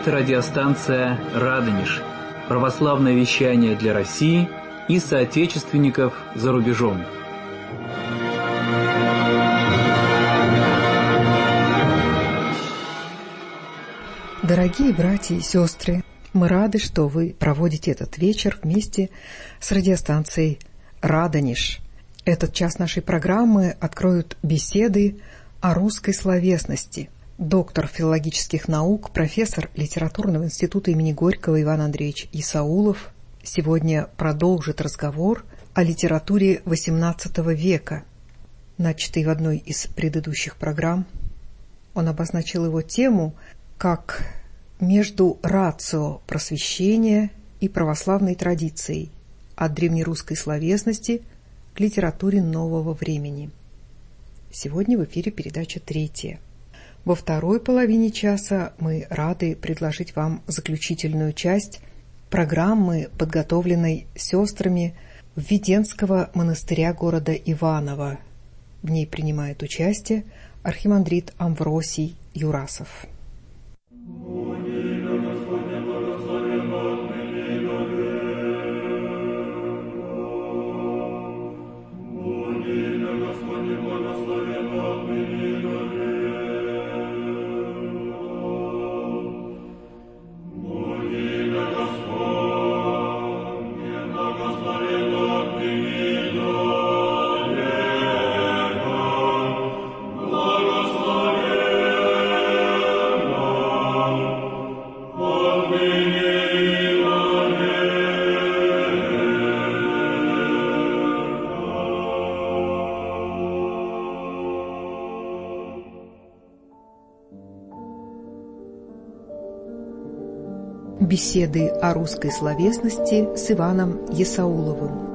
Это радиостанция «Радонеж», православное вещание для России и соотечественников за рубежом. Дорогие братья и сестры, мы рады, что вы проводите этот вечер вместе с радиостанцией «Радонеж». Этот час нашей программы откроют беседы о русской словесности. Доктор филологических наук, профессор литературного института имени Горького Иван Андреевич Исаулов сегодня продолжит разговор о литературе XVIII века, начатый в одной из предыдущих программ. Он обозначил его тему как между рацио просвещения и православной традицией, от древнерусской словесности к литературе нового времени. Сегодня в эфире передача 3. Во второй половине часа мы рады предложить вам заключительную часть программы, подготовленной сестрами Введенского монастыря города Иваново. В ней принимает участие архимандрит Амвросий Юрасов. Беседы о русской словесности с Иваном Исауловым.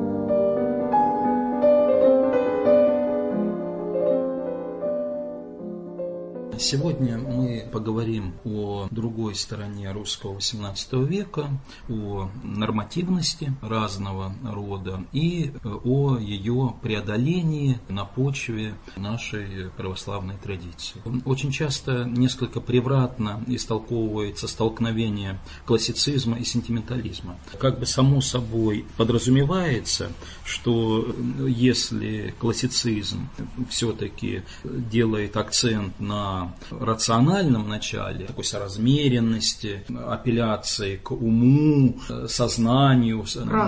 Сегодня мы поговорим о другой стороне русского XVIII века, о нормативности разного рода и о ее преодолении на почве нашей православной традиции. Очень часто несколько превратно истолковывается столкновение классицизма и сентиментализма. Как бы само собой подразумевается, что если классицизм все-таки делает акцент на рациональном начале, такой соразмеренности, апелляции к уму, сознанию,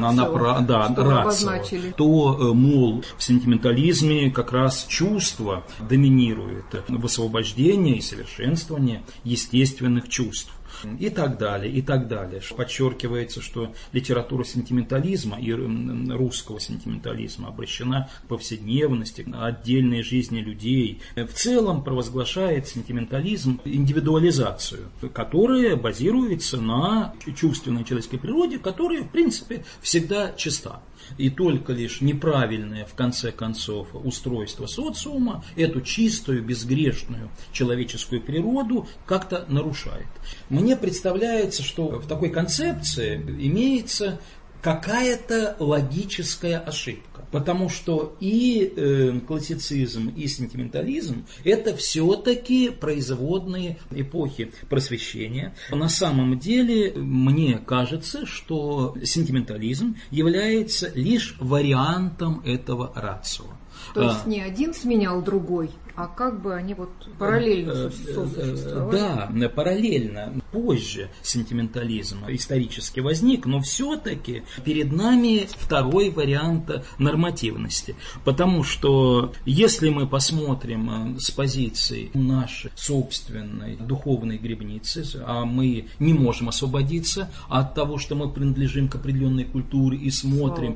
рацио, то, мол, в сентиментализме как раз чувство доминирует в освобождении и совершенствовании естественных чувств. И так далее, и так далее. Подчеркивается, что литература сентиментализма и русского сентиментализма обращена к повседневности, отдельной жизни людей. В целом провозглашает сентиментализм индивидуализацию, которая базируется на чувственной человеческой природе, которая, в принципе, всегда чиста. И только лишь неправильное, в конце концов, устройство социума эту чистую, безгрешную человеческую природу как-то нарушает. Мне представляется, что в такой концепции имеется какая-то логическая ошибка. Потому что и классицизм, и сентиментализм – это все-таки производные эпохи просвещения. На самом деле, мне кажется, что сентиментализм является лишь вариантом этого рацио. То есть не один сменял другой, а как бы они вот параллельно сосуществовали? Да, параллельно. Позже сентиментализм исторически возник, но все-таки перед нами второй вариант нормативности. Потому что если мы посмотрим с позиции нашей собственной духовной гребницы, а мы не можем освободиться от того, что мы принадлежим к определенной культуре и смотрим,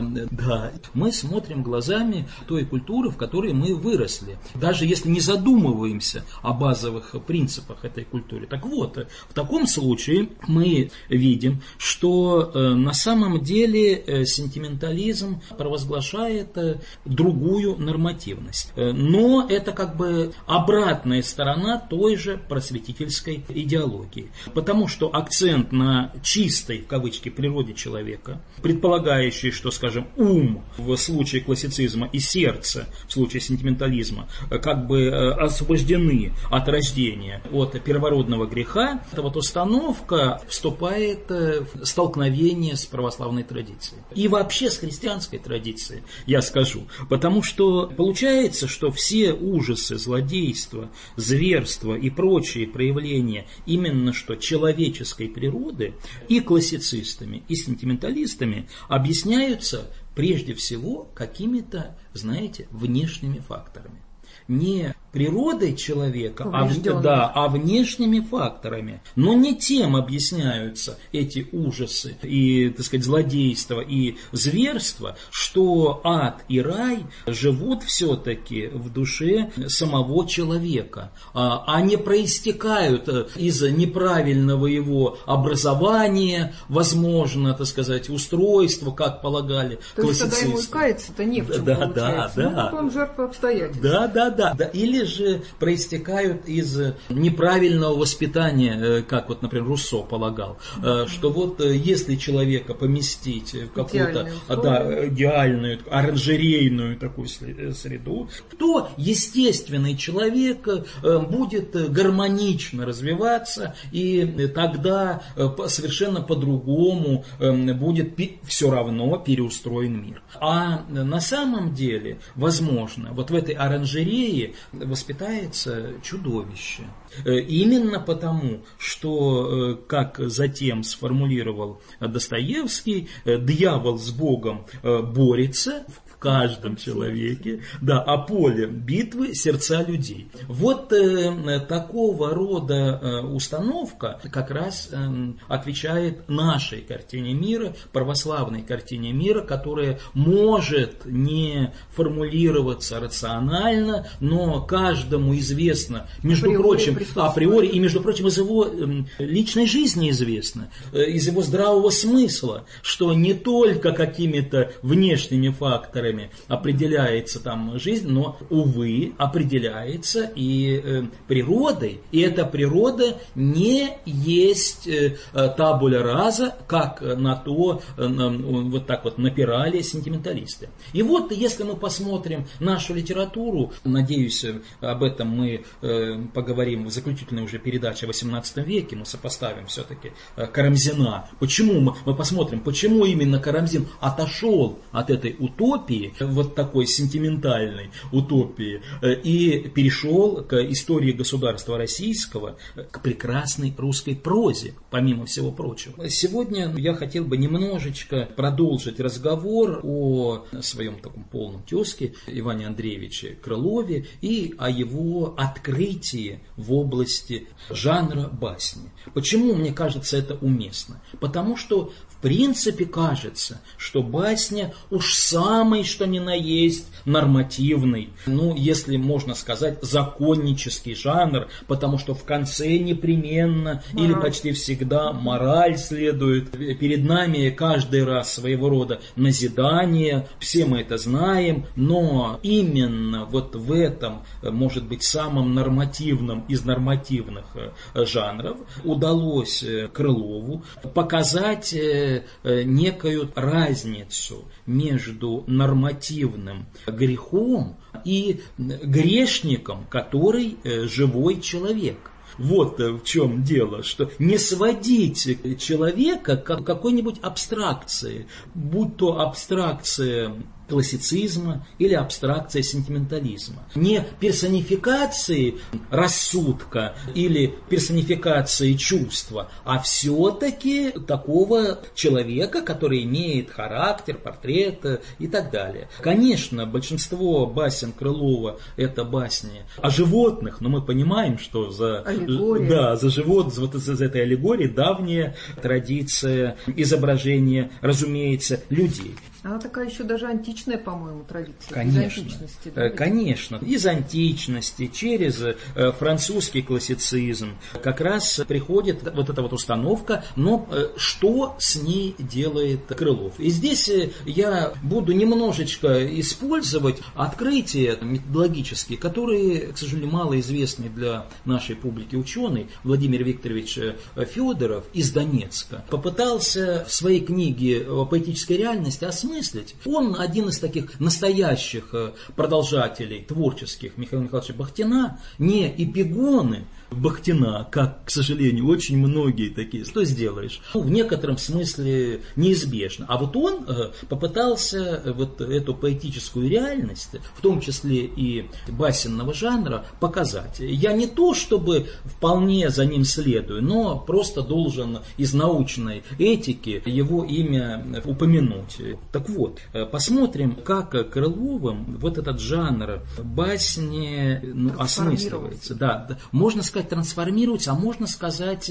мы смотрим глазами той культуры, в которой мы выросли. Даже если не задумываемся о базовых принципах этой культуры. Так вот, в таком случае мы видим, что на самом деле сентиментализм провозглашает другую нормативность. Но это как бы обратная сторона той же просветительской идеологии. Потому что акцент на чистой, в кавычки, природе человека, предполагающий, что, скажем, ум в случае классицизма из сердце в случае сентиментализма как бы освобождены от рождения, от первородного греха, эта вот установка вступает в столкновение с православной традицией. И вообще с христианской традицией, я скажу. Потому что получается, что все ужасы, злодейства, зверства и прочие проявления именно что человеческой природы и классицистами, и сентименталистами объясняются прежде всего какими-то, знаете, внешними факторами. Не природой человека, а внешними факторами. Но не тем объясняются эти ужасы и, так сказать, злодейства и зверства, что ад и рай живут все-таки в душе самого человека, а не проистекают из неправильного его образования, возможно, так сказать, устройства, как полагали классицисты. То есть, когда ему каяться-то не в чем получается. Да. Он жертва обстоятельств. Да. Или же проистекают из неправильного воспитания, как вот, например, Руссо полагал, что вот если человека поместить в какую-то идеальную, оранжерейную такую среду, то естественный человек будет гармонично развиваться, и тогда совершенно по-другому будет все равно переустроен мир. А на самом деле, возможно, вот в этой оранжерее воспитается чудовище. Именно потому, что, как затем сформулировал Достоевский, дьявол с Богом борется в каждом человеке, а поле битвы — сердца людей. Вот такого рода установка как раз отвечает нашей картине мира, православной картине мира, которая может не формулироваться рационально, но каждому известно, априори, и, между прочим, из его личной жизни известно, из его здравого смысла, что не только какими-то внешними факторами определяется там жизнь, но, увы, определяется и природой. И эта природа не есть табуля раса, как на то вот так вот напирали сентименталисты. И вот, если мы посмотрим нашу литературу, надеюсь, об этом мы поговорим в заключительной уже передаче о XVIII веке, мы сопоставим все-таки Карамзина. Почему мы посмотрим, почему именно Карамзин отошел от этой утопии, вот такой сентиментальной утопии, и перешел к истории государства российского, к прекрасной русской прозе, помимо всего прочего. Сегодня я хотел бы немножечко продолжить разговор о своем таком полном тезке Иване Андреевиче Крылове и о его открытии в области жанра басни. Почему, мне кажется, это уместно? Потому что в принципе кажется, что басня уж самый что ни на есть нормативный, если можно сказать, законнический жанр, потому что в конце непременно или почти всегда мораль следует. Перед нами каждый раз своего рода назидание, все мы это знаем, но именно вот в этом, может быть, самом нормативном из нормативных жанров удалось Крылову показать некую разницу между нормативным грехом и грешником, который живой человек. Вот в чем дело, что не сводить человека к какой-нибудь абстракции, будь то абстракция классицизма или абстракция сентиментализма. Не персонификации рассудка или персонификации чувства, а все-таки такого человека, который имеет характер, портрет и так далее. Конечно, большинство басен Крылова – это басни о животных, но мы понимаем, что за этой аллегорией давняя традиция изображения, разумеется, людей. Она такая еще даже античная, по-моему, традиция. Конечно, из античности. Конечно. Из античности, через французский классицизм как раз приходит вот эта вот установка, но что с ней делает Крылов? И здесь я буду немножечко использовать открытия методологические, которые, к сожалению, малоизвестны для нашей публики ученый. Владимир Викторович Федоров из Донецка попытался в своей книге о поэтической реальности осмыслить. Он один один из таких настоящих продолжателей творческих Михаила Михайловича Бахтина, не эпигоны Бахтина, как, к сожалению, очень многие такие, что сделаешь? В некотором смысле неизбежно. А вот он попытался вот эту поэтическую реальность, в том числе и басенного жанра, показать. Я не то, чтобы вполне за ним следую, но просто должен из научной этики его имя упомянуть. Так вот, посмотрим, как Крыловым вот этот жанр басни осмысливается. Да, можно сказать, трансформируется, а можно сказать,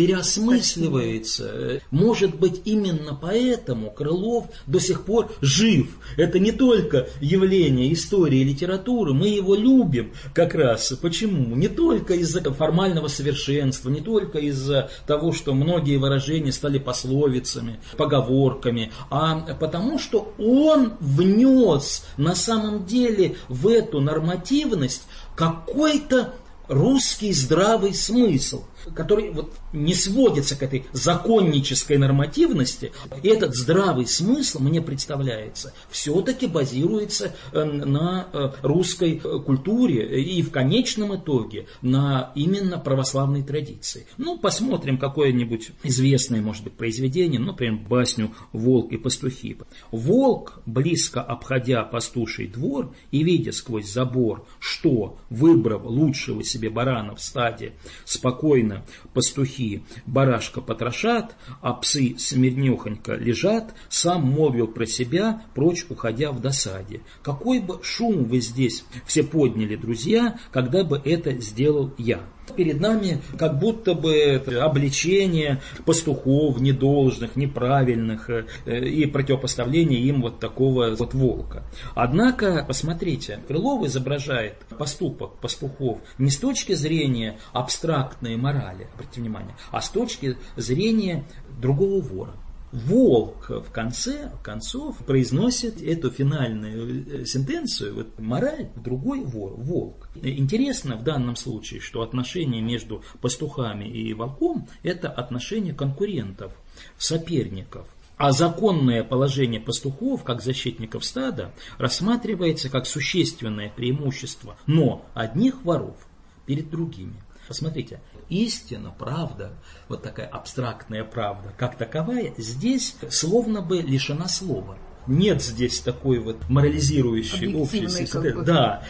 переосмысливается. Может быть, именно поэтому Крылов до сих пор жив. Это не только явление истории и литературы, мы его любим как раз. Почему? Не только из-за формального совершенства, не только из-за того, что многие выражения стали пословицами, поговорками, а потому что он внес на самом деле в эту нормативность какой-то русский здравый смысл, который вот не сводится к этой законнической нормативности. И этот здравый смысл, мне представляется, все-таки базируется на русской культуре и в конечном итоге на именно православной традиции. Ну, посмотрим какое-нибудь известное, может быть, произведение, например, басню «Волк и пастухи». «Волк, близко обходя пастуший двор и видя сквозь забор, что, выбрав лучшего себе барана в стаде, спокойно пастухи барашка потрошат, а псы смирнехонько лежат, сам молвил про себя, прочь уходя в досаде. Какой бы шум вы здесь все подняли, друзья, когда бы это сделал я». Перед нами как будто бы обличение пастухов недолжных, неправильных и противопоставление им вот такого вот волка. Однако, посмотрите, Крылов изображает поступок пастухов не с точки зрения абстрактной морали, обратите внимание, а с точки зрения другого вора. Волк в конце концов произносит эту финальную сентенцию, вот, мораль, другой вор, волк. Интересно в данном случае, что отношения между пастухами и волком – это отношения конкурентов, соперников. А законное положение пастухов, как защитников стада, рассматривается как существенное преимущество, но одних воров перед другими. Посмотрите, истина, правда, вот такая абстрактная правда, как таковая, здесь словно бы лишена слова. Нет здесь такой вот морализирующей общей системы. Да,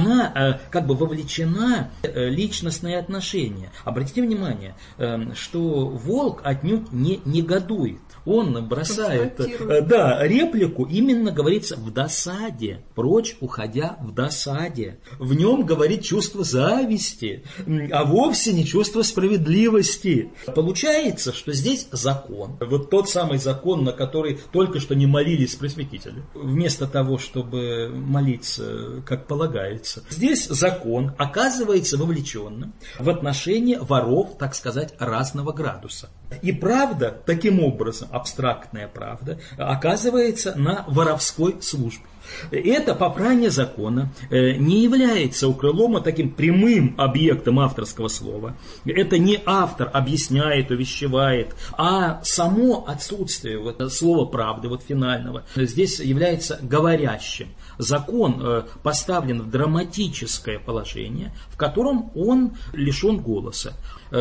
она как бы вовлечена в личностные отношения. Обратите внимание, что волк отнюдь не негодует. Он бросает реплику, именно говорится в досаде, прочь уходя в досаде. В нем говорит чувство зависти, а вовсе не чувство справедливости. Получается, что здесь закон, вот тот самый закон, на который только что не молились просветители, вместо того, чтобы молиться, как полагается. Здесь закон оказывается вовлеченным в отношении воров, так сказать, разного градуса. И правда, таким образом, абстрактная правда, оказывается на воровской службе. Это попрание закона не является у Крылова таким прямым объектом авторского слова. Это не автор объясняет, увещевает, а само отсутствие слова правды, финального, здесь является говорящим. Закон поставлен в драматическое положение, в котором он лишен голоса.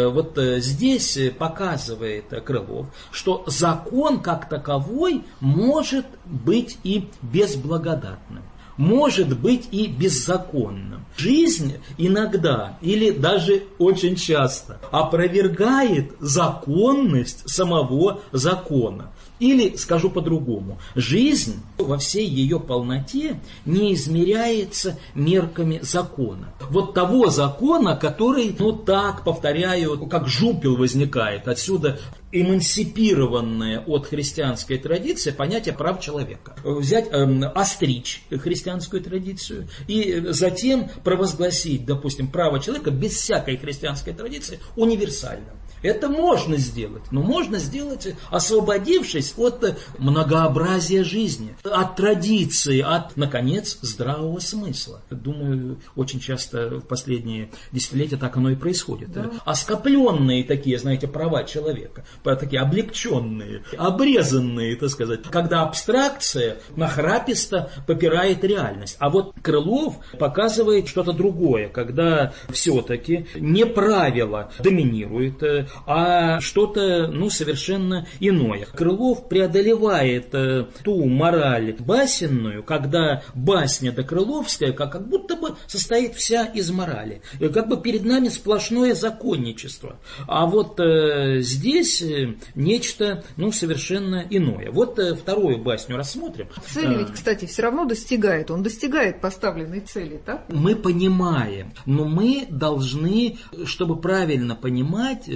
Здесь показывает Крылов, что закон как таковой может быть и безблагодатным, может быть и беззаконным. Жизнь иногда, или даже очень часто, опровергает законность самого закона. Или, скажу по-другому, жизнь во всей ее полноте не измеряется мерками закона. Вот того закона, который, повторяю, как жупел возникает. Отсюда эмансипированное от христианской традиции понятие прав человека. Взять, остричь христианскую традицию и затем провозгласить, допустим, право человека без всякой христианской традиции универсальным. Это можно сделать, но можно сделать, освободившись от многообразия жизни, от традиции, от, наконец, здравого смысла. Думаю, очень часто в последние десятилетия так оно и происходит. Да. Оскопленные такие, знаете, права человека, такие облегченные, обрезанные, так сказать, когда абстракция нахраписто попирает реальность. А вот Крылов показывает что-то другое, когда все-таки не правило доминирует, а что-то, совершенно иное. Крылов преодолевает ту мораль басенную, когда басня крыловская как будто бы состоит вся из морали. Как бы перед нами сплошное законничество. А вот здесь нечто, совершенно иное. Вот вторую басню рассмотрим. Цели ведь, кстати, все равно достигает. Он достигает поставленной цели, так? Мы понимаем, но мы должны, чтобы правильно понимать,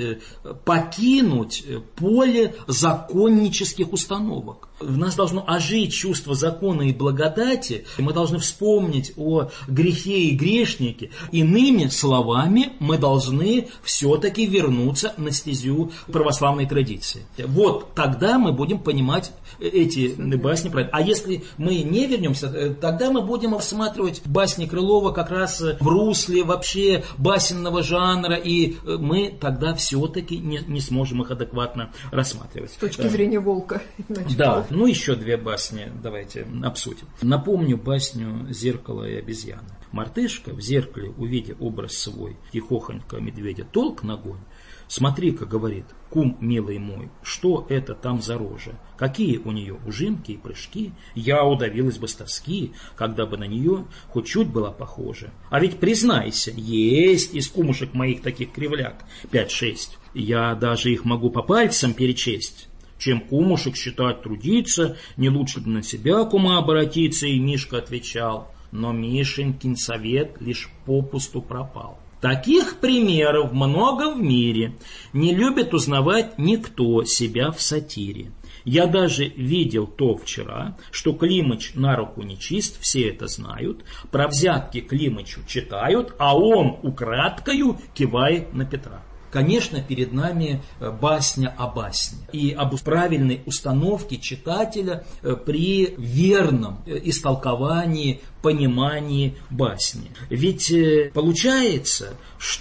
покинуть поле законнических установок. В нас должно ожить чувство закона и благодати. Мы должны вспомнить о грехе и грешнике. Иными словами, мы должны все-таки вернуться на стезю православной традиции. Вот тогда мы будем понимать эти басни. А если мы не вернемся, тогда мы будем рассматривать басни Крылова как раз в русле вообще басенного жанра, и мы тогда все-таки не сможем их адекватно рассматривать. С точки зрения волка. Да, еще две басни давайте обсудим. Напомню басню «Зеркало и обезьяна». Мартышка в зеркале, увидя образ свой, тихохонько медведя толк ногой. «Смотри-ка, — говорит, — кум милый мой, что это там за рожа? Какие у нее ужимки и прыжки? Я удавилась бы с тоски, когда бы на нее хоть чуть была похожа. А ведь, признайся, есть из кумушек моих таких кривляк 5-6. Я даже их могу по пальцам перечесть. Чем кумушек считать трудиться, не лучше бы на себя кума обратиться». И Мишка отвечал, но Мишенькин совет лишь попусту пропал. Таких примеров много в мире. Не любит узнавать никто себя в сатире. Я даже видел то вчера, что Климыч на руку нечист, все это знают, про взятки Климычу читают, а он украдкою кивает на Петра. Конечно, перед нами басня о басне и об правильной установке читателя при верном истолковании, понимании басни. Ведь получается,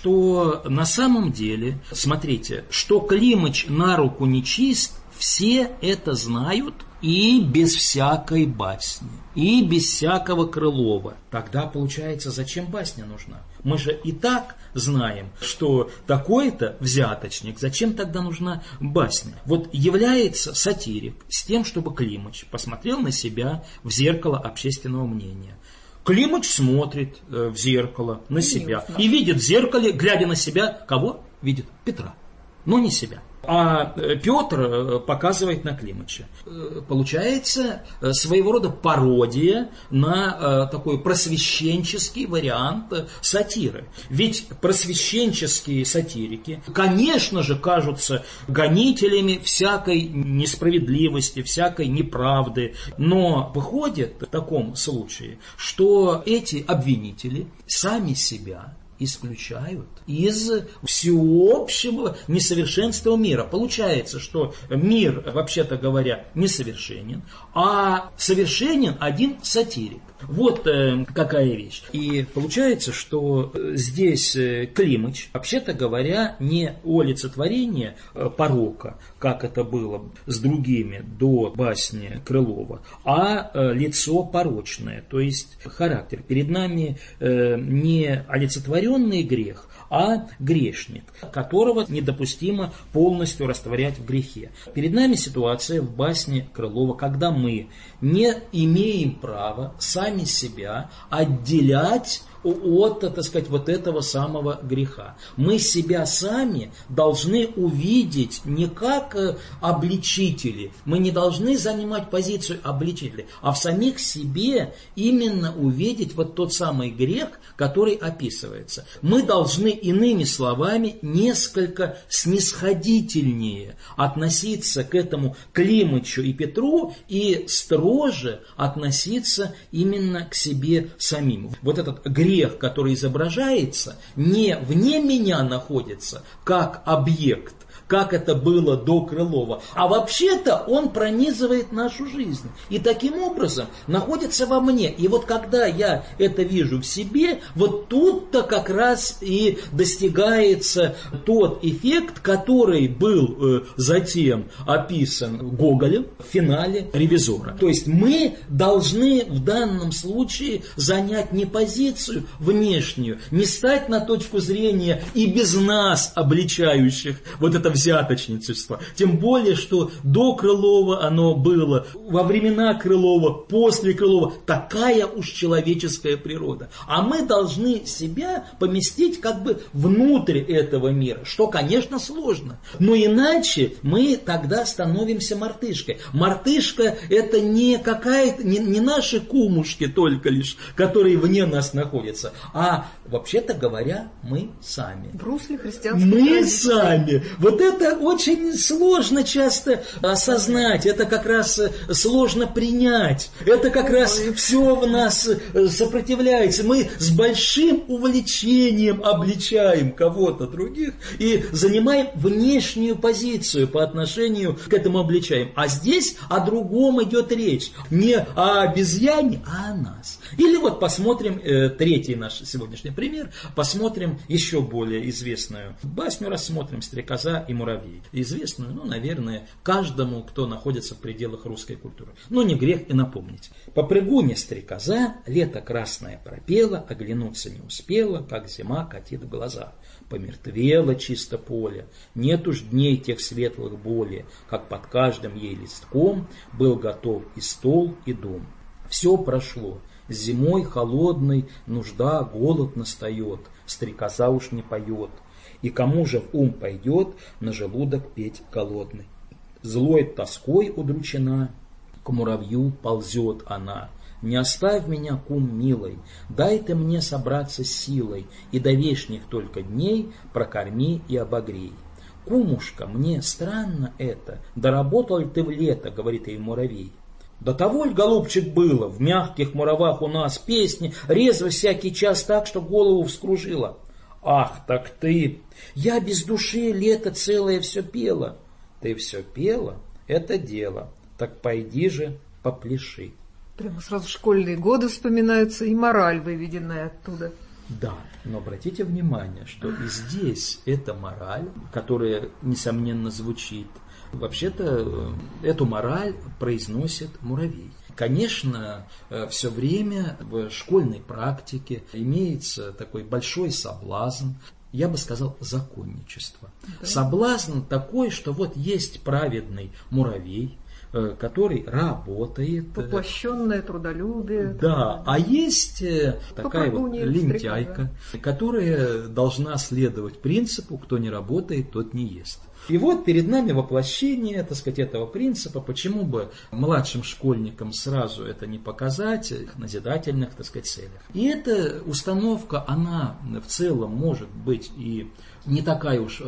что на самом деле, смотрите, что Климыч на руку нечист, все это знают и без всякой басни, и без всякого Крылова. Тогда получается, зачем басня нужна? Мы же и так знаем, что такой-то взяточник, зачем тогда нужна басня? Вот является сатирик с тем, чтобы Климыч посмотрел на себя в зеркало общественного мнения. Климыч смотрит в зеркало на себя и видит в зеркале, глядя на себя, кого? Видит Петра, но не себя. А Петр показывает на Климыча. Получается своего рода пародия на такой просвещенческий вариант сатиры. Ведь просвещенческие сатирики, конечно же, кажутся гонителями всякой несправедливости, всякой неправды. Но выходит в таком случае, что эти обвинители сами себя исключают из всеобщего несовершенства мира. Получается, что мир, вообще-то говоря, несовершенен, а совершенен один сатирик. Вот какая вещь. И получается, что здесь Климыч, вообще-то говоря, не олицетворение порока, как это было с другими до басни Крылова, а лицо порочное, то есть характер. Перед нами не олицетворенный грех, а грешник, которого недопустимо полностью растворять в грехе. Перед нами ситуация в басне Крылова, когда мы не имеем права сами себя отделять от, так сказать, вот этого самого греха. Мы себя сами должны увидеть не как обличители, мы не должны занимать позицию обличителей, а в самих себе именно увидеть вот тот самый грех, который описывается. Мы должны, иными словами, несколько снисходительнее относиться к этому Климычу и Петру и строже относиться именно к себе самим. Вот этот грех, который изображается, не вне меня находится как объект, как это было до Крылова. А вообще-то он пронизывает нашу жизнь. И таким образом находится во мне. И вот когда я это вижу в себе, вот тут-то как раз и достигается тот эффект, который был затем описан Гоголем в финале «Ревизора». То есть мы должны в данном случае занять не позицию внешнюю, не стать на точку зрения и без нас обличающих вот это взяточничество. Тем более, что до Крылова оно было, во времена Крылова, после Крылова, такая уж человеческая природа. А мы должны себя поместить как бы внутрь этого мира, что, конечно, сложно. Но иначе мы тогда становимся мартышкой. Мартышка – это не какая-то, не наши кумушки только лишь, которые вне нас находятся, а, вообще-то говоря, мы сами. В русле христианской Мы традиции. сами. Вот это очень сложно часто осознать, это как раз сложно принять, это как раз все в нас сопротивляется. Мы с большим увлечением обличаем кого-то других и занимаем внешнюю позицию по отношению к этому обличаем. А здесь о другом идет речь. Не о обезьяне, а о нас. Или вот посмотрим третий наш сегодняшний пример, посмотрим еще более известную басню, рассмотрим «Стрекоза и муравей». Известную, наверное, каждому, кто находится в пределах русской культуры. Но не грех и напомнить. «Попрыгуня стрекоза, лето красное пропела, оглянуться не успела, как зима катит в глаза. Помертвело чисто поле, нет уж дней тех светлых более, как под каждым ей листком был готов и стол, и дом. Все прошло, зимой холодной нужда, голод настает, стрекоза уж не поет, и кому же в ум пойдет на желудок петь голодный? Злой тоской удручена, к муравью ползет она. Не оставь меня, кум милой, дай ты мне собраться с силой, и до вешних только дней прокорми и обогрей. Кумушка, мне странно это, доработал ли ты в лето, говорит ей муравей. До того ли, голубчик, было, в мягких муравах у нас песни, резво всякий час так, что голову вскружила. Ах, так ты, я без души лето целое все пела. Ты все пела, это дело, так пойди же попляши. Прямо сразу школьные годы вспоминаются и мораль, выведенная оттуда. Да, но обратите внимание, что и здесь эта мораль, которая, несомненно, звучит, вообще-то эту мораль произносит муравей. Конечно, все время в школьной практике имеется такой большой соблазн, я бы сказал, законничество. Да. Соблазн такой, что вот есть праведный муравей, который работает. Воплощенное трудолюбие. Да, а есть такая вот лентяйка, которая должна следовать принципу: кто не работает, тот не ест. И вот перед нами воплощение, так сказать, этого принципа. Почему бы младшим школьникам сразу это не показать в назидательных, так сказать, целях? И эта установка, она в целом может быть и не такая уж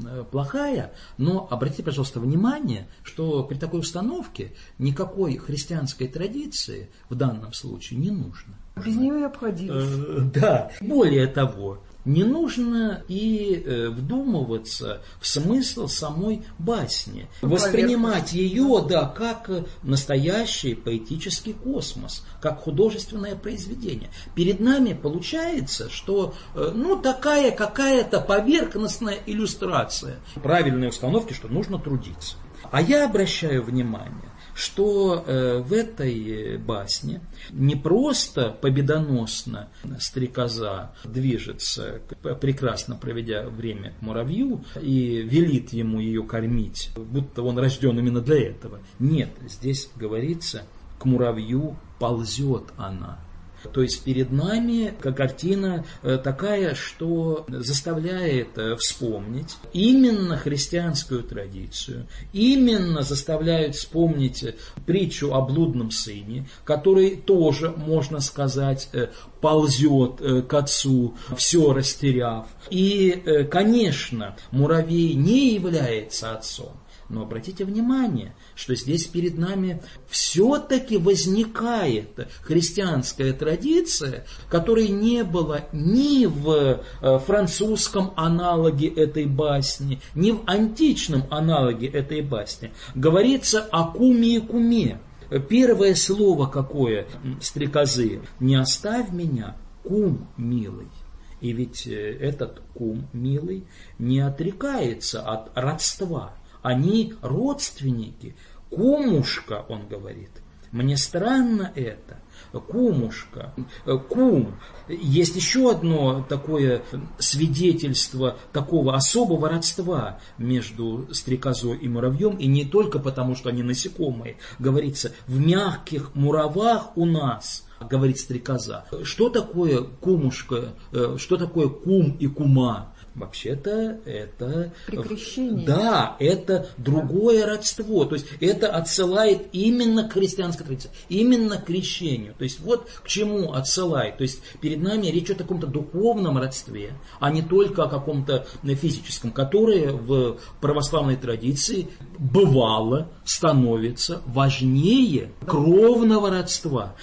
плохая, но обратите, пожалуйста, внимание, что при такой установке никакой христианской традиции в данном случае не нужно. Без нее и обходились. Да, более того, не нужно и вдумываться в смысл самой басни, воспринимать ее, да, как настоящий поэтический космос, как художественное произведение. Перед нами получается, что такая какая-то поверхностная иллюстрация правильной установки, что нужно трудиться. А я обращаю внимание, что в этой басне не просто победоносно стрекоза движется, прекрасно проведя время, к муравью и велит ему ее кормить, будто он рожден именно для этого. Нет, здесь говорится, к муравью ползет она. То есть перед нами картина такая, что заставляет вспомнить именно христианскую традицию, именно заставляет вспомнить притчу о блудном сыне, который тоже, можно сказать, ползет к отцу, все растеряв. И, конечно, муравей не является отцом. Но обратите внимание, что здесь перед нами все-таки возникает христианская традиция, которой не было ни в французском аналоге этой басни, ни в античном аналоге этой басни. Говорится о куме и куме. Первое слово какое стрекозы? «Не оставь меня, кум милый». И ведь этот кум милый не отрекается от родства. Они родственники. Кумушка, он говорит. Мне странно это. Кумушка, кум. Есть еще одно такое свидетельство такого особого родства между стрекозой и муравьем, и не только потому, что они насекомые. Говорится, в мягких муравах у нас, говорит стрекоза. Что такое кумушка, что такое кум и кума? Вообще-то это... Прикрещение. Да, это другое родство. То есть это отсылает именно к христианской традиции, именно к крещению. То есть вот к чему отсылает. То есть перед нами речь о каком-то духовном родстве, а не только о каком-то физическом, которое в православной традиции бывало становится важнее кровного родства.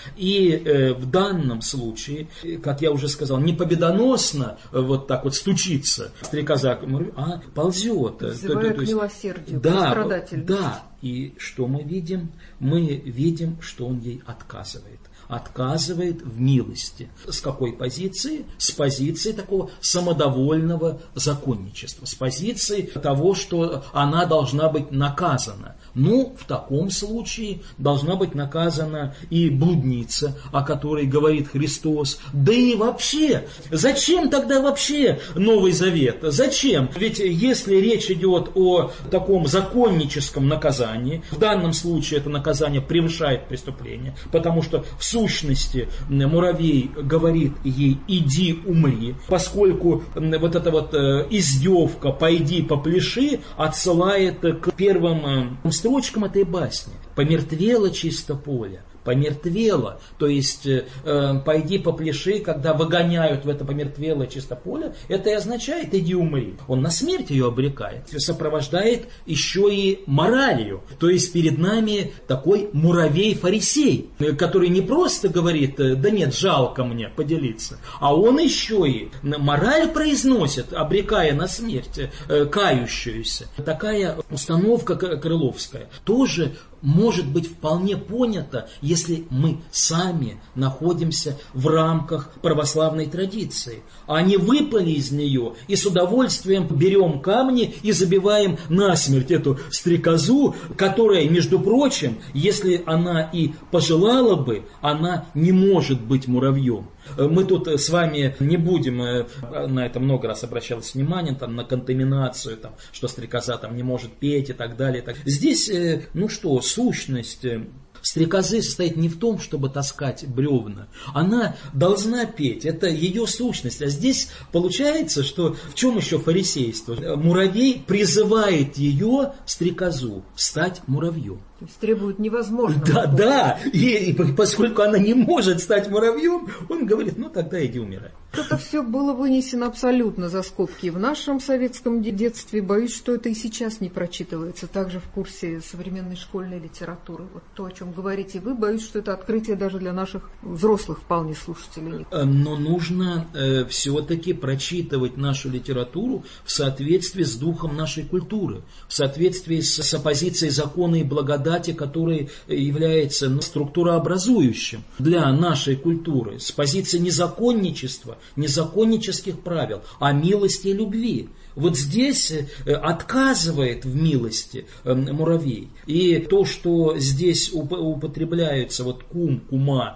И в данном случае, как я уже сказал, не победоносно вот так вот стучится стрекоза, а ползет. Взывает к милосердию, да, к страдательности. Да, и что мы видим? Мы видим, что он ей отказывает. Отказывает в милости. С какой позиции? С позиции такого самодовольного законничества. С позиции того, что она должна быть наказана. Ну, в таком случае должна быть наказана и блудница, о которой говорит Христос. Да и вообще, зачем тогда вообще Новый Завет? Зачем? Ведь если речь идет о таком законническом наказании, в данном случае это наказание превышает преступление, потому что в сущности муравей говорит ей «иди умри», поскольку вот эта вот издевка «пойди попляши» отсылает к первым строчкам этой басни. «Помертвело чисто поле». Помертвело, то есть пойди попляши, когда выгоняют в это помертвелое чисто поле, это и означает иди умри. Он на смерть ее обрекает, сопровождает еще и моралью. То есть перед нами такой муравей-фарисей, который не просто говорит, да нет, жалко мне поделиться, а он еще и мораль произносит, обрекая на смерть кающуюся. Такая установка крыловская тоже может быть вполне понято, если мы сами находимся в рамках православной традиции, а не выпали из нее и с удовольствием берем камни и забиваем насмерть эту стрекозу, которая, между прочим, если она и пожелала бы, она не может быть муравьем. Мы тут с вами не будем, на это много раз обращалось внимание, там, на контаминацию, там, что стрекоза там, не может петь и так далее. Здесь, ну что, сущность стрекозы состоит не в том, чтобы таскать бревна. Она должна петь, это ее сущность. А здесь получается, что в чем еще фарисейство? Муравей призывает ее, стрекозу, стать муравьем. То есть требует невозможного. Да, да, и поскольку она не может стать муравьем, он говорит, ну тогда иди умирай. Это все было вынесено абсолютно за скобки в нашем советском детстве. Боюсь, что это и сейчас не прочитывается. Также в курсе современной школьной литературы. Вот то, о чем говорите вы, боюсь, что это открытие даже для наших взрослых вполне слушателей. Но нужно все-таки прочитывать нашу литературу в соответствии с духом нашей культуры, в соответствии с оппозицией закона и благодати, который является структурообразующим для нашей культуры, с позиции незаконничества, незаконнических правил, а милости и любви. Вот здесь отказывает в милости муравей. И то, что здесь употребляются вот кум, кума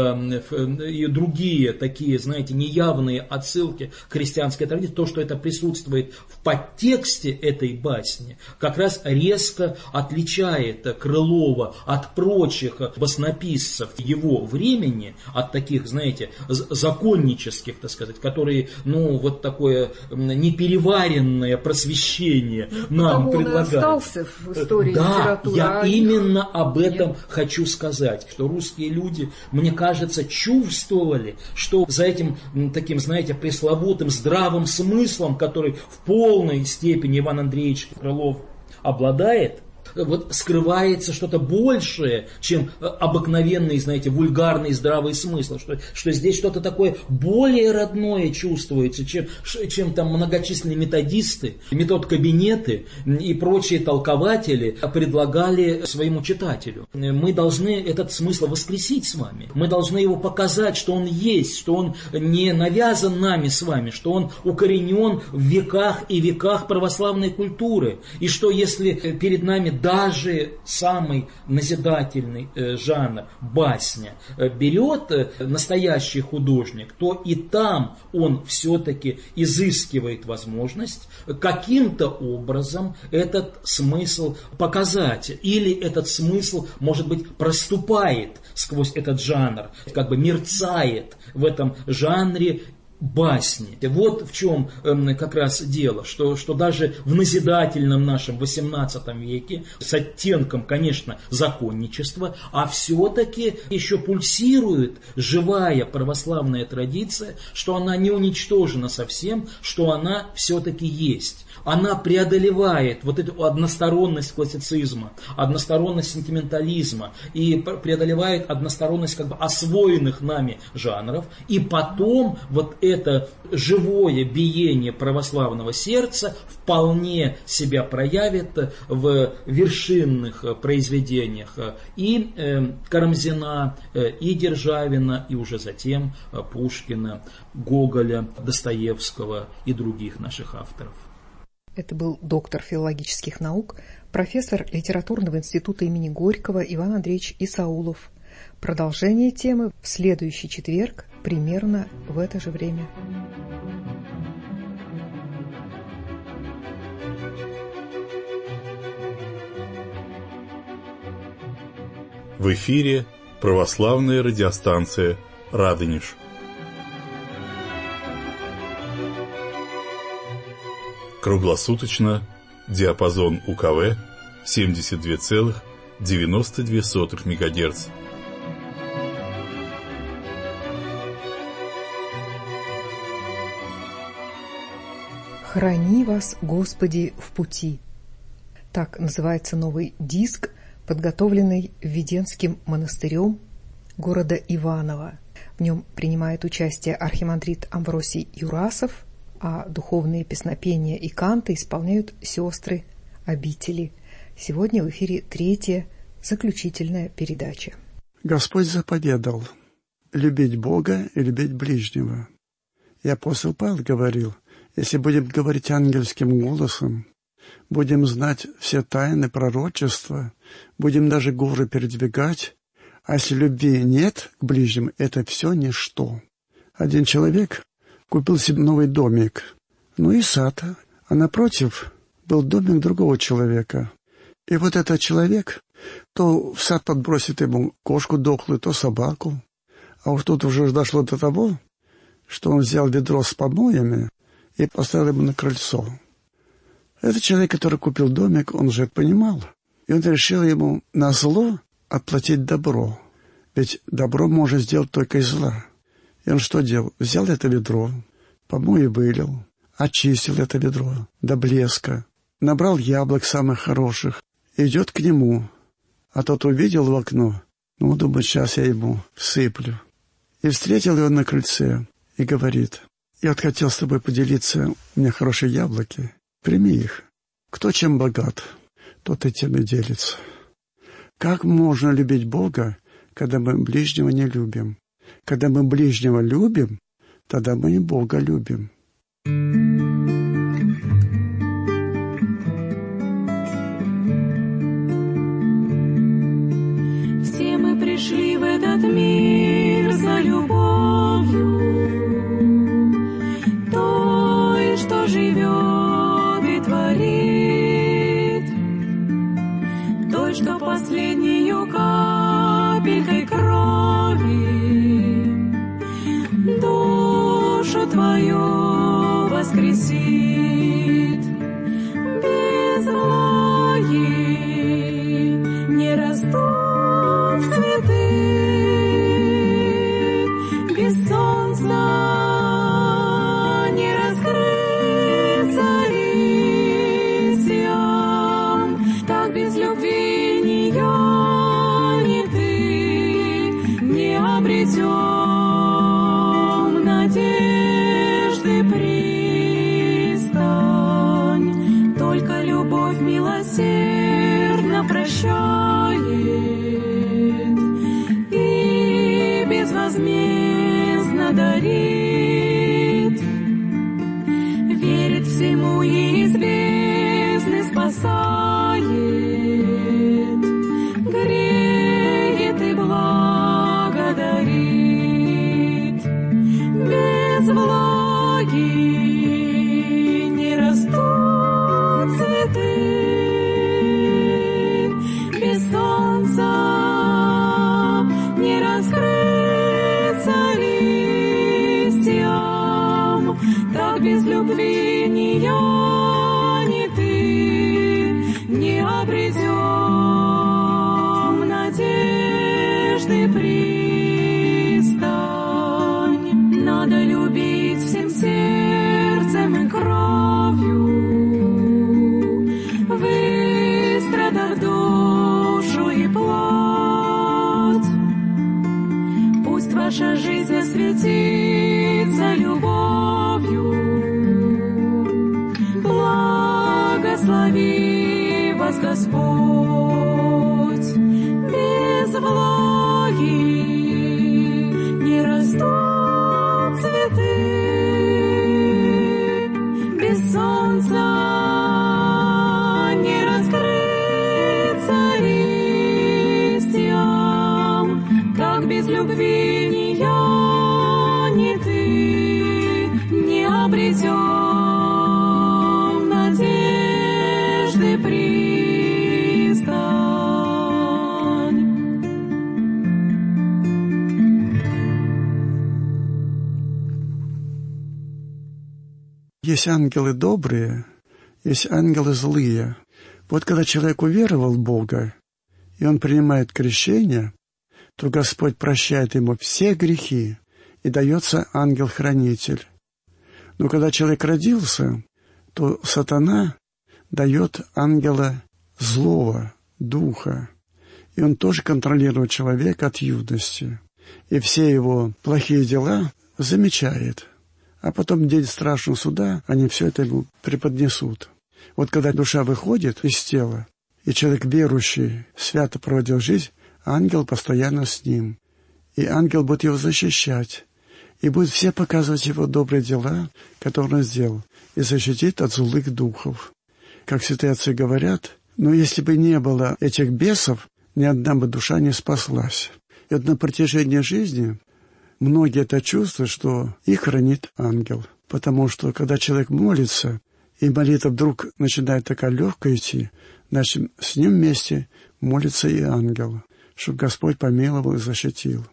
и другие такие, знаете, неявные отсылки к христианской традиции, то, что это присутствует в подтексте этой басни, как раз резко отличает Крылова от прочих баснописцев его времени, от таких, знаете, законнических, так сказать, которые, ну, вот такое непереваренное просвещение нам предлагают. Он остался в истории литературы. Да, я именно об этом хочу сказать, что русские люди, мне кажется, чувствовали, что за этим таким, знаете, пресловутым здравым смыслом, который в полной степени Иван Андреевич Крылов обладает, вот скрывается что-то большее, чем обыкновенный, знаете, вульгарный здравый смысл, что здесь что-то такое более родное чувствуется, чем там многочисленные методисты, метод-кабинеты и прочие толкователи предлагали своему читателю. Мы должны этот смысл воскресить с вами, мы должны его показать, что он есть, что он не навязан нами с вами, что он укоренен в веках и веках православной культуры, и что если перед нами даже самый назидательный жанр, басня, берет настоящий художник, то и там он все-таки изыскивает возможность каким-то образом этот смысл показать. Или этот смысл, может быть, проступает сквозь этот жанр, как бы мерцает в этом жанре басни. Вот в чем как раз дело, что даже в назидательном нашем XVIII веке с оттенком, конечно, законничества, а все-таки еще пульсирует живая православная традиция, что она не уничтожена совсем, что она все-таки есть. Она преодолевает вот эту односторонность классицизма, односторонность сентиментализма и преодолевает односторонность как бы освоенных нами жанров, и потом вот это живое биение православного сердца вполне себя проявит в вершинных произведениях и Карамзина, и Державина, и уже затем Пушкина, Гоголя, Достоевского и других наших авторов. Это был доктор филологических наук, профессор литературного института имени Горького Иван Андреевич Исаулов. Продолжение темы в следующий четверг, примерно в это же время. В эфире православная радиостанция «Радонеж». Круглосуточно, диапазон УКВ 72,92 МГц. «Храни вас, Господи, в пути». Так называется новый диск, подготовленный Введенским монастырем города Иваново. В нем принимает участие архимандрит Амвросий Юрасов, а духовные песнопения и канты исполняют сестры обители. Сегодня в эфире третья, заключительная передача. Господь заповедал любить Бога и любить ближнего. И апостол Павел говорил, если будем говорить ангельским голосом, будем знать все тайны пророчества, будем даже горы передвигать, а если любви нет к ближнему, это все ничто. Один человек купил себе новый домик, и сад, а напротив был домик другого человека. И вот этот человек то в сад подбросит ему кошку дохлую, то собаку. А уж тут уже дошло до того, что он взял ведро с помоями и поставил ему на крыльцо. Этот человек, который купил домик, он же это понимал. И он решил ему назло отплатить добро. Ведь добро можно сделать только из зла. И он что делал? Взял это ведро, помои вылил, очистил это ведро до блеска, набрал яблок самых хороших, идет к нему. А тот увидел в окно, думает, сейчас я ему всыплю. И встретил его на крыльце и говорит, я вот хотел с тобой поделиться, у меня хорошие яблоки, прими их. Кто чем богат, тот и тем и делится. Как можно любить Бога, когда мы ближнего не любим? Когда мы ближнего любим, тогда мы и Бога любим. Все мы пришли в этот мир за любовью, той, что живет и творит, той, что последнюю капелькой крови душу твою воскресит. Без злои не растут цветы, без солнца не раскрыться листьям, любви ни я, ни ты не обретем надежды пристань. Только любовь милосердно прощает и безвозмездно дарит, верит всему и из бездны спасает, греет и благодарит. Без влаги не растут цветы, без солнца не раскрыться листьям. Так без любви ни я, ни ты не обретем надежды пристань. Надо любить всем сердцем и кровью, выстрадав душу и плоть. Пусть ваша жизнь осветится любовью, благослови вас Господь. Без влаги не растут цветы, без солнца не раскрыться листьям. Так без любви ни я, ни ты не обретем надежды пристань. Есть ангелы добрые, есть ангелы злые. Вот когда человек уверовал в Бога, и он принимает крещение, то Господь прощает ему все грехи, и дается ангел-хранитель. Но когда человек родился, то сатана дает ангела злого духа, и он тоже контролирует человека от юности, и все его плохие дела замечает. А потом в день страшного суда они все это ему преподнесут. Вот когда душа выходит из тела, и человек верующий свято проводил жизнь, ангел постоянно с ним. И ангел будет его защищать, и будет все показывать его добрые дела, которые он сделал, и защитит от злых духов. Как святые отцы говорят, но если бы не было этих бесов, ни одна бы душа не спаслась. И вот на протяжении жизни многие это чувствуют, что их хранит ангел. Потому что, когда человек молится, и молитва вдруг начинает такая легкая идти, значит, с ним вместе молится и ангел, чтобы Господь помиловал и защитил.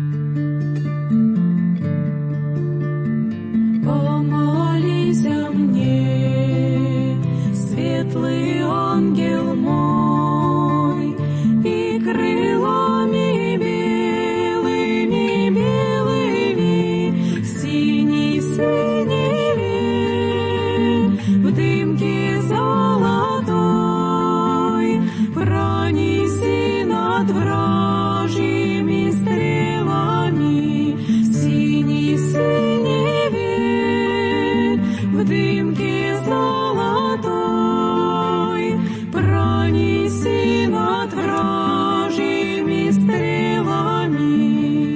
Помолись о мне, светлый ангел мой, и крылами белыми, белыми, синей-синеве, в дымке золотой пронеси над вражьими стрелами, синей-синеве, в дымке золотой пронеси над вражьими стрелами.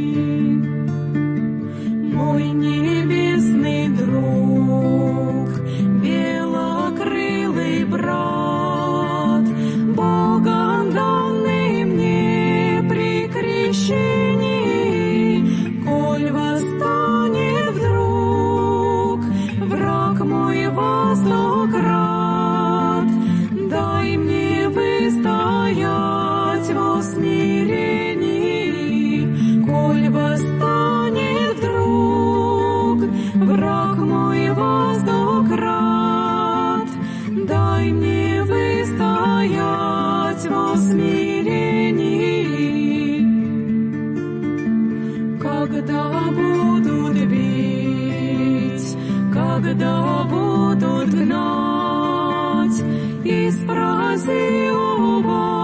Мой небесный друг, белокрылый брат, Богом данный мне при крещении, коль восстанет вдруг враг мой во сто крат, дай мне выстоять во смирении, коль восстанет вдруг враг мой во сто крат, дай мне выстоять во смирении. Когда будут бить, когда будут гнать, и спроси у Бога,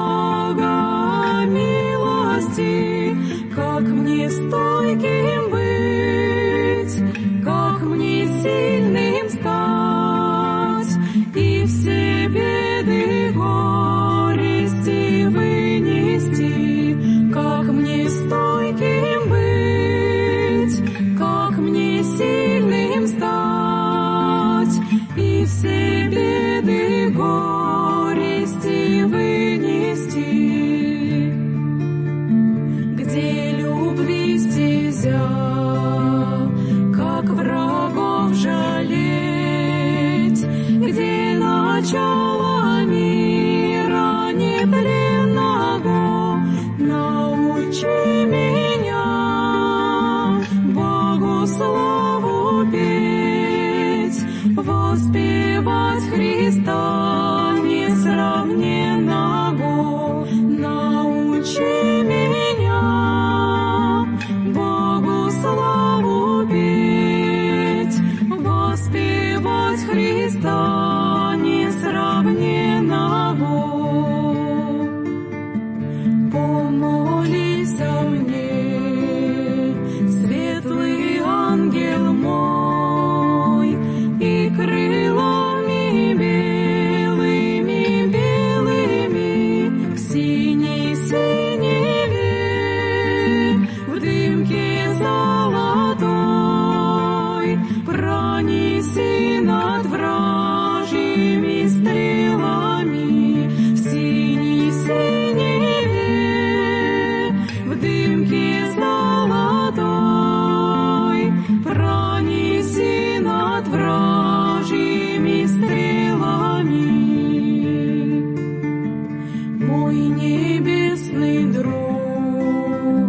мой небесный друг,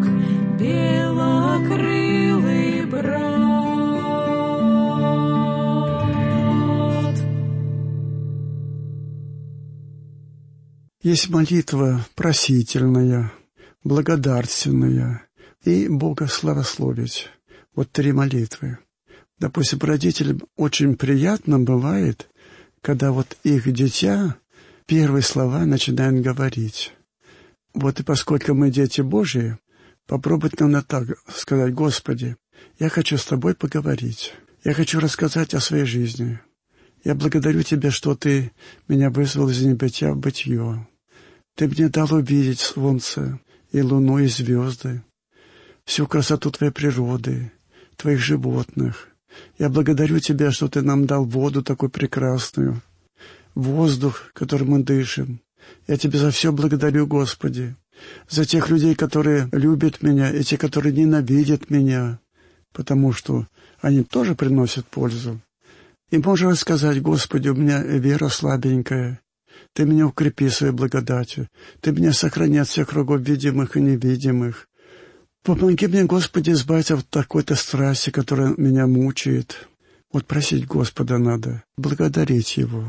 белокрылый брат. Есть молитва просительная, благодарственная и богословословить. Вот 3 молитвы. Допустим, родителям очень приятно бывает, когда вот их дитя первые слова начинают говорить. Вот и поскольку мы дети Божьи, попробовать нам так сказать: Господи, я хочу с Тобой поговорить. Я хочу рассказать о своей жизни. Я благодарю Тебя, что Ты меня вызвал из небытия в бытие. Ты мне дал увидеть солнце и луну и звезды, всю красоту Твоей природы, Твоих животных. Я благодарю Тебя, что Ты нам дал воду такую прекрасную, воздух, которым мы дышим. Я Тебя за все благодарю, Господи, за тех людей, которые любят меня, и те, которые ненавидят меня, потому что они тоже приносят пользу. И можно сказать: Господи, у меня вера слабенькая, Ты меня укрепи своей благодатью, Ты меня сохрани от всех врагов видимых и невидимых. Помоги мне, Господи, избавиться от такой-то страсти, которая меня мучает. Вот просить Господа надо, благодарить Его.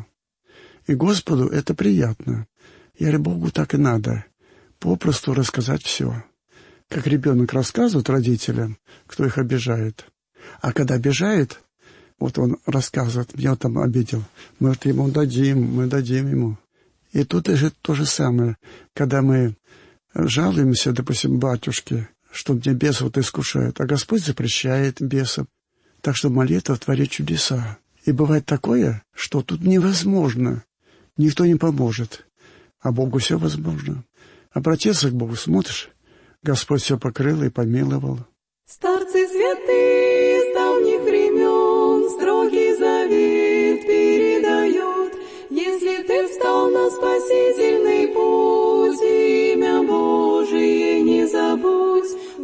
И Господу это приятно. Я говорю, Богу так и надо. Попросту рассказать все. Как ребенок рассказывает родителям, кто их обижает. А когда обижает, вот он рассказывает: меня там обидел, мы вот ему дадим, мы дадим ему. И тут же то же самое, когда мы жалуемся, допустим, батюшке, что мне бес вот искушает, а Господь запрещает бесам. Так что молитва творит чудеса. И бывает такое, что тут невозможно, никто не поможет, а Богу все возможно. Обратиться к Богу, смотришь, Господь все покрыл и помиловал. Старцы святые с давних времен строгий завет передают. Если ты встал на спасительный путь, имя Божие не забудь.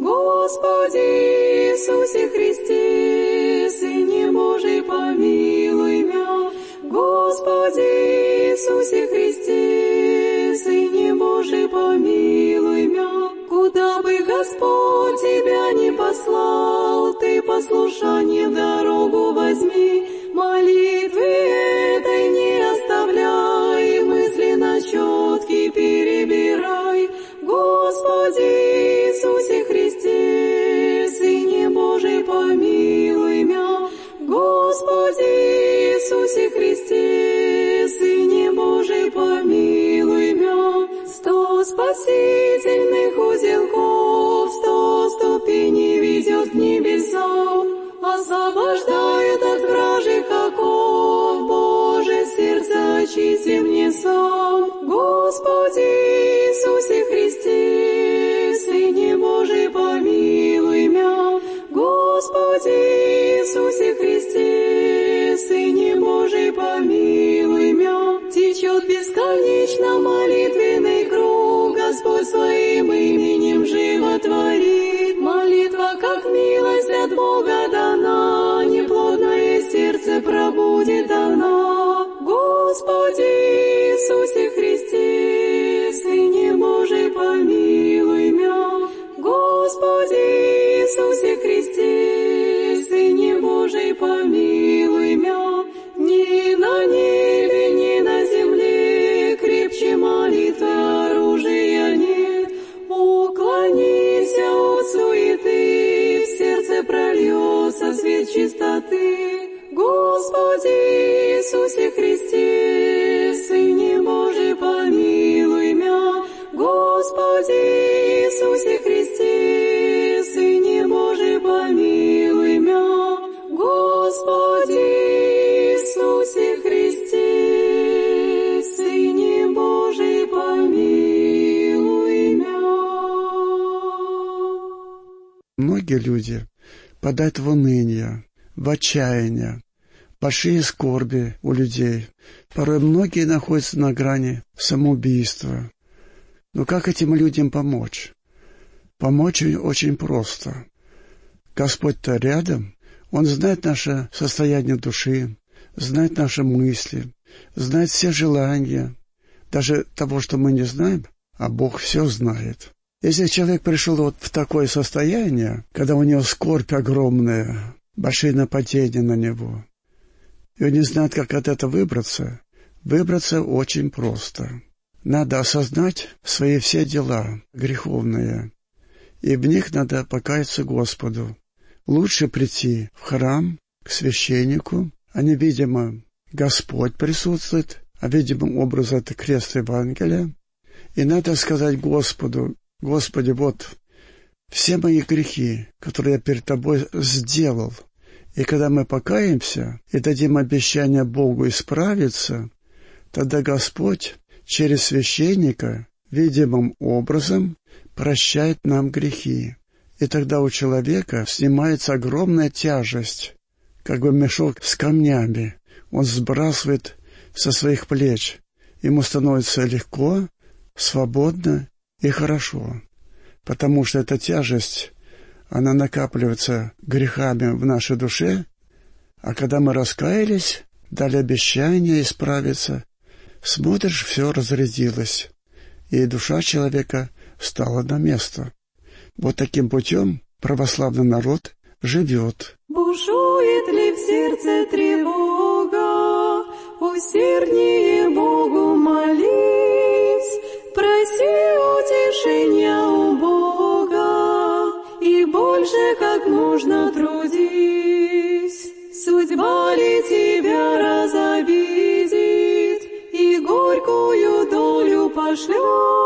Господи Иисусе Христе, Сыне Божий, помилуй мя. Господи Иисусе Христе, Сыне Божий, помилуй мя. Куда бы Господь тебя не послал, ты послушание в дорогу возьми. Молитвы этой не оставляй, мысленно четки перебирай. Господи Иисусе Христе, Сыне Божий, помилуй мя. Господи Иисусе Христе, Сыне Божий, помилуй мя. 100 спасительных узелков, 100 ступеней ведет к небесам, освобождает от вражьих оков. Боже, сердце очисти мне сам. Господи Иисусе Христе, Сыне Божий, помилуй мя. Господи Иисусе Христе, Сыне Божий, помилуй мя. Течет бесконечно молитвенный круг, Господь своим именем животворит. Молитва, как милость от Бога дана, неплодное сердце пробудит она. Господи Иисусе Христе, Сыне Божий, помилуй мя. Господи Иисусе Христе, Сыне Божий, помилуй мя. Ни на небе, ни на земле крепче молитвы оружия нет. Уклонись от суеты, в сердце прольется свет чистоты. Господи Иисусе Христе, Сыне Божий, помилуй мя. Господи Иисусе Христе, Сыне Божий, помилуй мя. Господи Иисусе Христе, Сыне Божий, помилуй мя. Многие люди падают в уныние, в отчаяние, большие скорби у людей. Порой многие находятся на грани самоубийства. Но как этим людям помочь? Помочь очень просто. Господь-то рядом, Он знает наше состояние души, знает наши мысли, знает все желания. Даже того, что мы не знаем, а Бог все знает. Если человек пришел вот в такое состояние, когда у него скорбь огромная, большие нападения на него, и он не знает, как от этого выбраться, выбраться очень просто. Надо осознать свои все дела греховные, и в них надо покаяться Господу. Лучше прийти в храм, к священнику, а не, видимо, Господь присутствует, а видимым образом это крест Евангелия, и надо сказать Господу: Господи, вот все мои грехи, которые я перед Тобой сделал. И когда мы покаемся и дадим обещание Богу исправиться, тогда Господь через священника видимым образом прощает нам грехи. И тогда у человека снимается огромная тяжесть, как бы мешок с камнями. Он сбрасывает со своих плеч. Ему становится легко, свободно и хорошо, потому что эта тяжесть, она накапливается грехами в нашей душе, а когда мы раскаялись, дали обещание исправиться, смотришь, все разрядилось, и душа человека стала на место. Вот таким путем православный народ живет. Бушует ли в сердце тревога, усерднее Богу молись, проси утешения у Бога, и больше как можно трудись. Судьба ли тебя разобидит и горькую долю пошлет?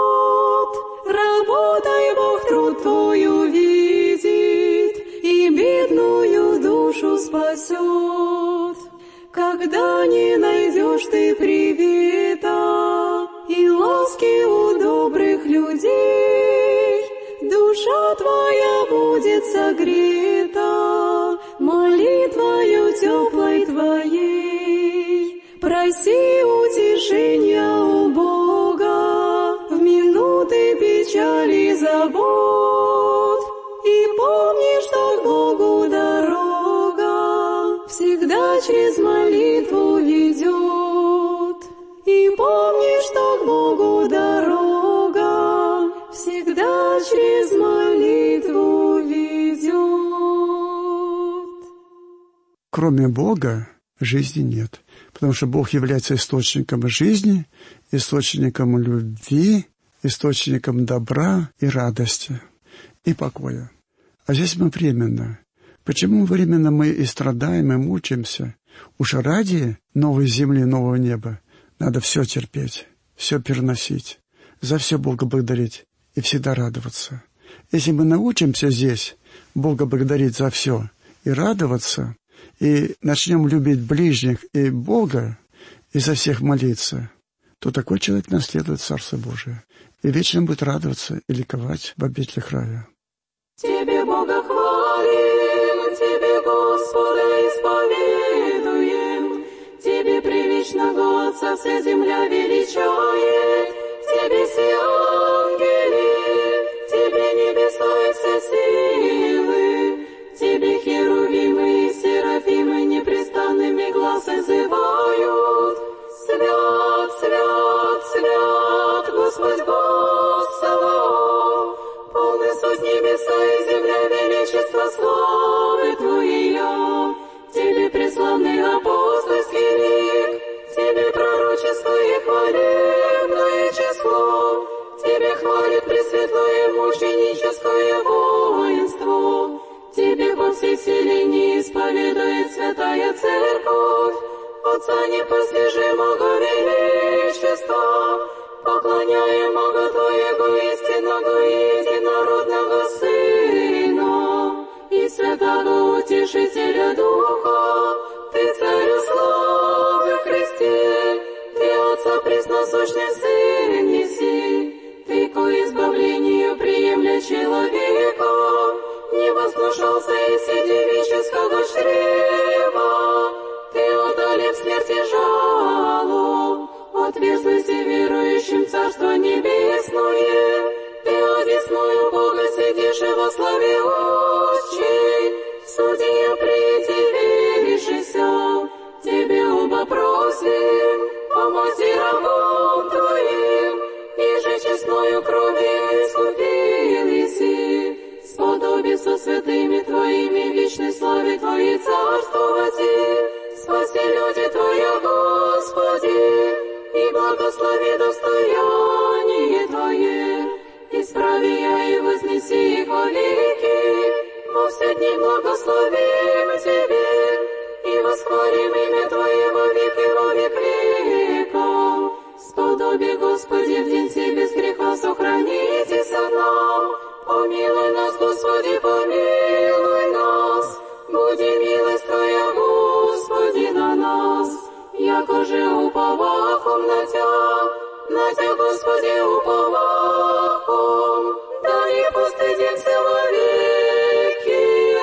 Работай, Бог труд твой увидит и бедную душу спасет. Когда не найдешь ты привета и ласки у добрых людей, душа твоя будет согрета молитвою теплой твоей. Проси утешения у Бога в минуты печали и забот, и помни, что к Богу дорога всегда через молитву ведет. И помни, что к Богу дорога всегда через молитву ведет. Кроме Бога жизни нет, потому что Бог является источником жизни, источником любви, источником добра и радости, и покоя. А здесь мы временно. Почему временно мы и страдаем, и мучаемся? Уж ради новой земли, нового неба надо все терпеть, все переносить, за все Бога благодарить и всегда радоваться. Если мы научимся здесь Бога благодарить за все и радоваться, и начнем любить ближних и Бога, и за всех молиться, то такой человек наследует Царство Божие и вечно будет радоваться и ликовать в обителях рая. Тебе, Бога, хвалим, Тебе, Господа, исповедуем, Тебе привечно Отца вся земля величает, Тебе все ангели, Тебе небеса и все силы, Тебе херувимы и серафимы непрестанными глаз изывают. Свят, свят, свят, Господь Бог Саваоф, полны суть небеса и земля величества славы Твоя. Тебе преславный апостольский лик, Тебе пророчество и хвалебное число, Тебе хвалит пресветлое мученическое воинство, Тебе по всей вселенной исповедует святая церковь, Отца непостижимого величества, поклоняемого Твоего истинного и единородного Сына, и святого Утешителя Духа, Ты Царю славы Христе, Ты Отца пресносущный Сын неси, Ты ко избавлению приемля человека, не вослушался из девического чрева, Ты отдалив смерти жалоб, отверзлися верующим Царство Небесное, Ты одесную Бога сидишь и во славе Отчей, судья прийти веришься, Тебе оба просим, помози рабам Твоим, и же честною крови искупились, сподоби со святыми Твоими вечной славе Твоей царствовати. Спаси люди Твоя, Господи, и благослови достояние Твое. Исправи я и вознеси их во веки, во все дни благословим Тебе, и восхвалим имя Твое во век века. Сподоби, Господи, в день Сей без греха сохраните со нам. Помилуй нас, Господи, помилуй нас. Буди милость Твоя, Господи, на нас. Яко же уповахом на Тя, Господи, уповахом, да не постыдимся вовеки.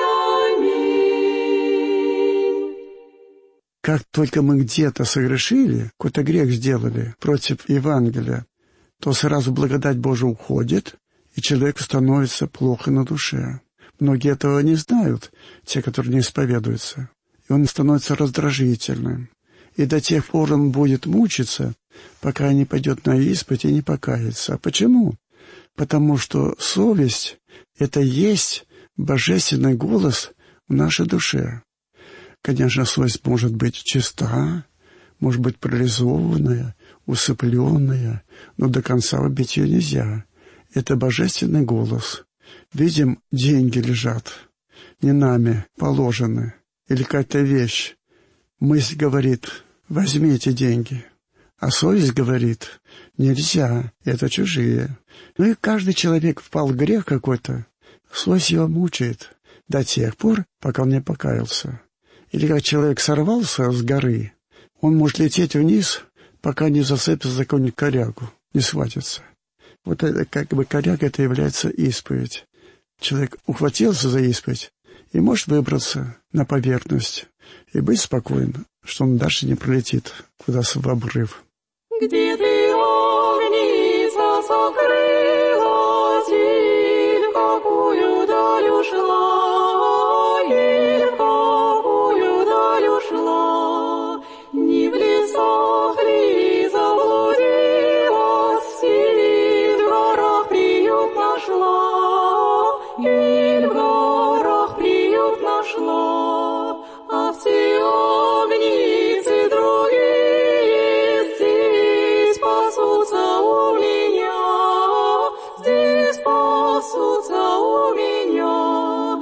Аминь. Как только мы где-то согрешили, какой-то грех сделали против Евангелия, то сразу благодать Божия уходит, и человеку становится плохо на душе. Многие этого не знают, те, которые не исповедуются. И он становится раздражительным. И до тех пор он будет мучиться, пока не пойдет на исповедь и не покается. А почему? Потому что совесть — это есть божественный голос в нашей душе. Конечно, совесть может быть чиста, может быть парализованная, усыпленная, но до конца убить ее нельзя. Это божественный голос. Видим, деньги лежат, не нами положены, или какая-то вещь. Мысль говорит: возьми эти деньги. А совесть говорит: нельзя, это чужие. Ну и каждый человек впал в грех какой-то, совесть его мучает до тех пор, пока он не покаялся. Или как человек сорвался с горы, он может лететь вниз, пока не зацепится за какую-нибудь корягу, не схватится. Вот это, как бы коряга, это является исповедь. Человек ухватился за исповедь и может выбраться на поверхность и быть спокоен, что он дальше не пролетит куда-то в обрыв. Где ты, огница, сокрылась, и в какую даль ушла, и в какую даль ушла, не в лесах ли заблудилась, или в горах приют нашла, или в горах приют нашла, а все огницы другие здесь пасутся у меня, здесь пасутся у меня,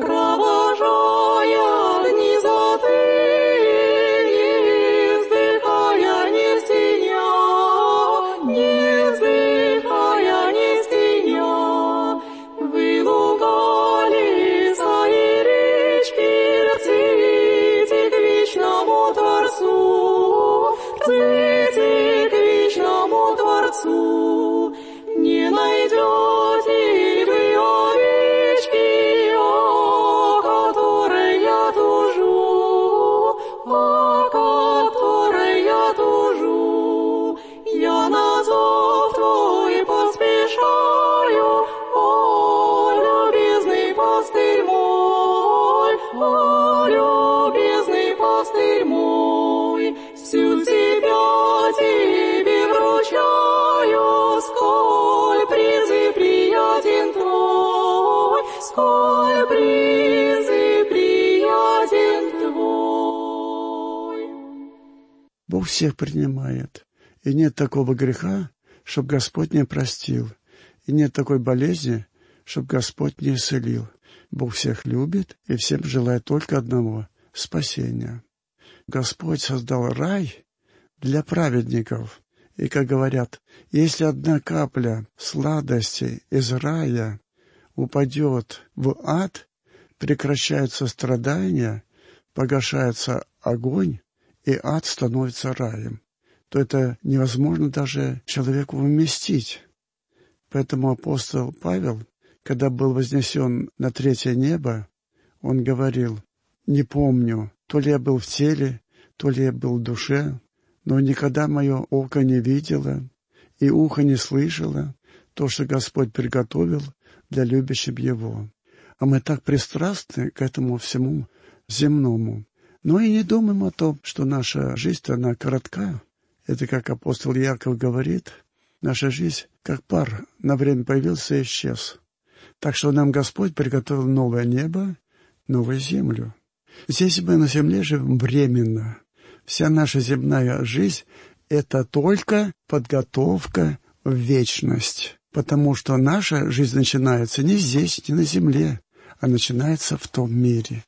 провожая дни затыни, вздыхая не стеня, не вздыхая не стеня. Вы луга, леса и речки, рците к вечному Творцу, рците к вечному Творцу. Не найдете вы овечки, о которой я тужу, о которой я тужу. Я на зов Твой поспешаю, о любезный пастырь мой, о любезный пастырь мой. Всю себя Тебе вручаю, сколь призы приятен Твой, сколь призы приятен Твой. Бог всех принимает. И нет такого греха, чтоб Господь не простил. И нет такой болезни, чтоб Господь не исцелил. Бог всех любит и всем желает только одного — спасения. Господь создал рай для праведников. И, как говорят, если одна капля сладости из рая упадет в ад, прекращаются страдания, погашается огонь, и ад становится раем, то это невозможно даже человеку вместить. Поэтому апостол Павел, когда был вознесен на третье небо, он говорил: «Не помню, то ли я был в теле, то ли я был в душе, но никогда мое око не видело и ухо не слышало то, что Господь приготовил для любящих Его». А мы так пристрастны к этому всему земному. Но и не думаем о том, что наша жизнь, она коротка. Это, как апостол Яков говорит, наша жизнь как пар, на время появился и исчез. Так что нам Господь приготовил новое небо, новую землю. Здесь мы на земле живем временно. Вся наша земная жизнь — это только подготовка в вечность. Потому что наша жизнь начинается не здесь, не на земле, а начинается в том мире.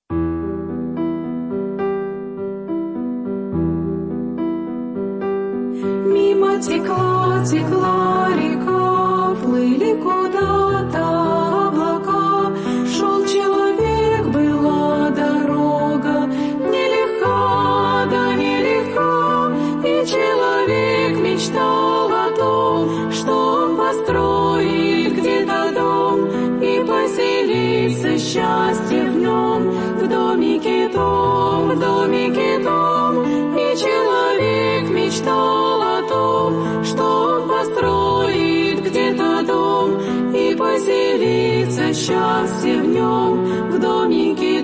Мимо текла река, плыли куда-то облака. Шел человек, была дорога, нелегка, да нелегка. И человек мечтал о том, что он построит где-то дом и поселится счастье в нем, в домике том, в домике том. И человек мечтал о том, что он построит где-то дом и поселится счастье в нем, в домике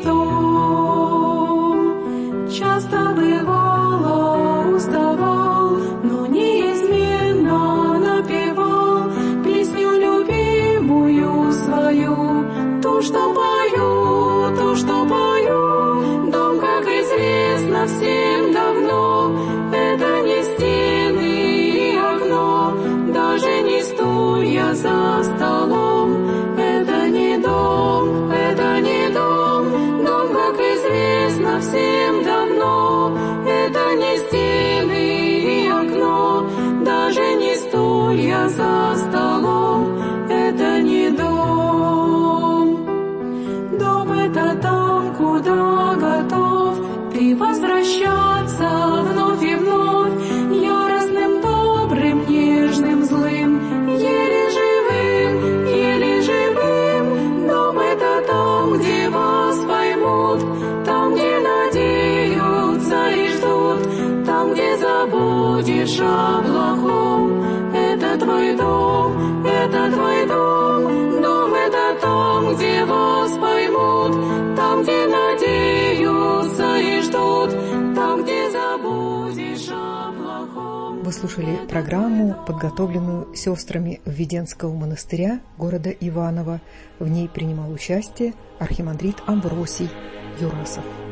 том. Часто бывало, уставал, но неизменно напевал песню любимую свою, ту, что пою, ту, что пою. Дом, как известно всем давно, это не стены и окно, даже не стулья за столом. Это не дом, это не дом. Дом, как известно всем давно, это не стены и окно, даже не стулья за столом. Это не дом. Дом — это там, куда готов ты возвращаться вновь и вновь, яростным, добрым, нежным, злым, еле живым. Дом — это там, где вас поймут, там, где надеются и ждут, там, где забудешь о плохом. Это твой дом, это твой дом. Дом — это там, где вас поймут, там, где надеются и ждут, там, где забудешь о плохом. Вы слушали программу, подготовленную сестрами Введенского монастыря города Иваново. В ней принимал участие архимандрит Амвросий Юрасов.